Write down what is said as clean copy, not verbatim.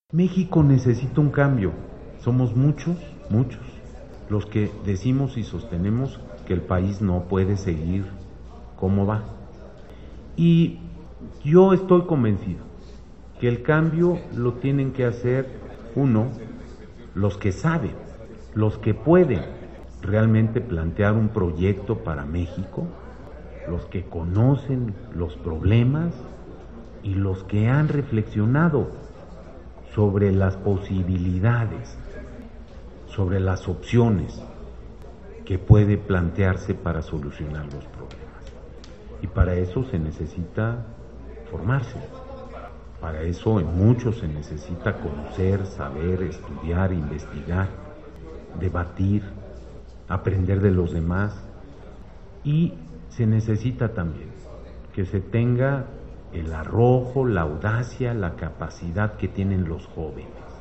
México necesita un cambio. Somos muchos, muchos, los que decimos y sostenemos que el país no puede seguir como va. Y yo estoy convencido que el cambio lo tienen que hacer, uno, los que saben, los que pueden realmente plantear un proyecto para México, los que conocen los problemas y los que han reflexionado sobre las posibilidades, sobre las opciones que puede plantearse para solucionar los problemas. Y para eso se necesita formarse. Para eso en muchos se necesita conocer, saber, estudiar, investigar, debatir, aprender de los demás. Y se necesita también que se tenga el arrojo, la audacia, la capacidad que tienen los jóvenes.